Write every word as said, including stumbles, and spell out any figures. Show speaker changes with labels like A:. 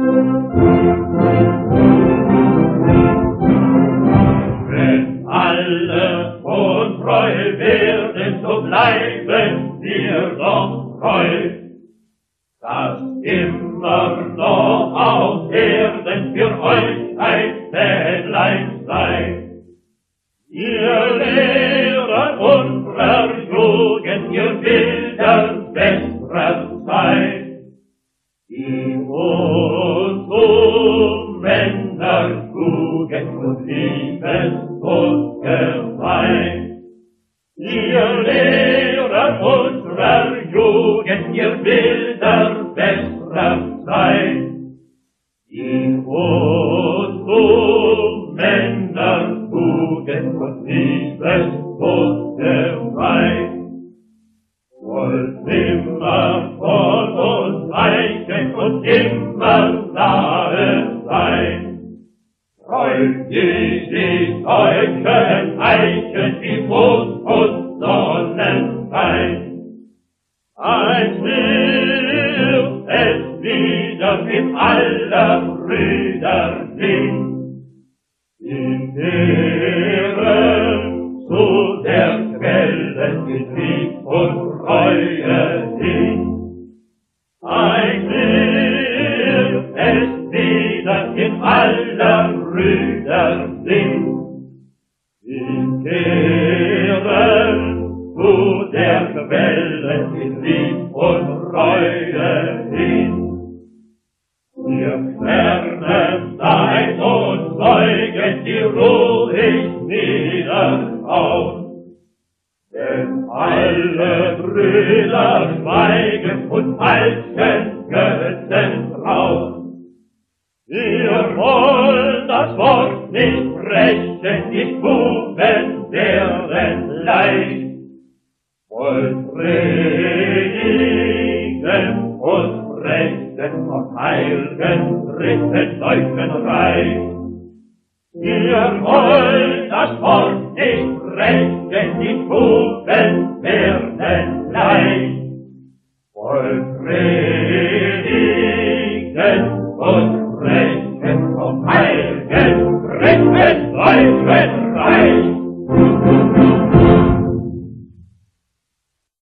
A: Wenn alle untreu werden, so bleiben wir doch treu, dass immer noch auf Erden für euch ein Fähnlein sei. Ihr Lehrer unserer Jugend, ihr Bilder besserer Zeit, die uns zu Männer Tugend und Liebesgott geweiht. Ihr Lehrer unserer Jugend, ihr Bilder besserer Zeit, die uns zu Männer Tugend und Liebesgott geweiht. Wollt immer von uns weichen und immer nahe sein. Freut die sich euchen Eichen wie Mond und Sonnenschein. Ein wird es wieder mit aller Brüder Sinn, in Ehren zu der Quelle mit Lieb und Treue hin. Ein wird es wieder in aller Brüder Sinn, in Ehren zu der Quelle mit Lieb und Treue hin. Ihr Fernen seid und Zeugen, die ruhig niederschauen, denn alle Brüder schweigen und falschen Götzen trauen. Wir wollen das Wort nicht brechen, die Stuben werden leicht, wollt predigen und sprechen von heiligen dritten Leuchtenreich. Wir wollen das Wort nicht brechen, die Stuben